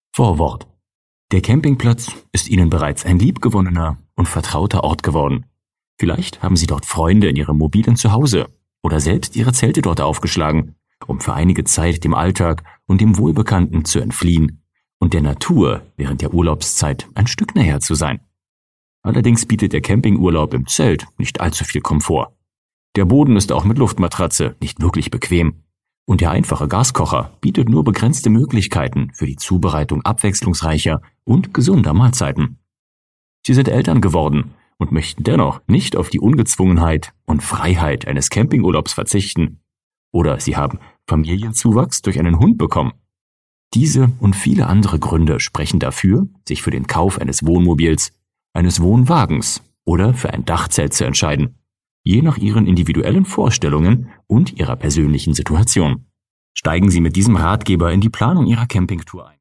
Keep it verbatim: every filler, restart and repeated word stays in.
Vorwort: Der Campingplatz ist Ihnen bereits ein liebgewonnener und vertrauter Ort geworden. Vielleicht haben Sie dort Freunde in Ihrem mobilen Zuhause oder selbst Ihre Zelte dort aufgeschlagen, um für einige Zeit dem Alltag und dem Wohlbekannten zu entfliehen und der Natur während der Urlaubszeit ein Stück näher zu sein. Allerdings bietet der Campingurlaub im Zelt nicht allzu viel Komfort. Der Boden ist auch mit Luftmatratze nicht wirklich bequem. Und der einfache Gaskocher bietet nur begrenzte Möglichkeiten für die Zubereitung abwechslungsreicher und gesunder Mahlzeiten. Sie sind Eltern geworden und möchten dennoch nicht auf die Ungezwungenheit und Freiheit eines Campingurlaubs verzichten. Oder Sie haben Familienzuwachs durch einen Hund bekommen. Diese und viele andere Gründe sprechen dafür, sich für den Kauf eines Wohnmobils, eines Wohnwagens oder für ein Dachzelt zu entscheiden, je nach Ihren individuellen Vorstellungen und Ihrer persönlichen Situation. Steigen Sie mit diesem Ratgeber in die Planung Ihrer Campingtour ein.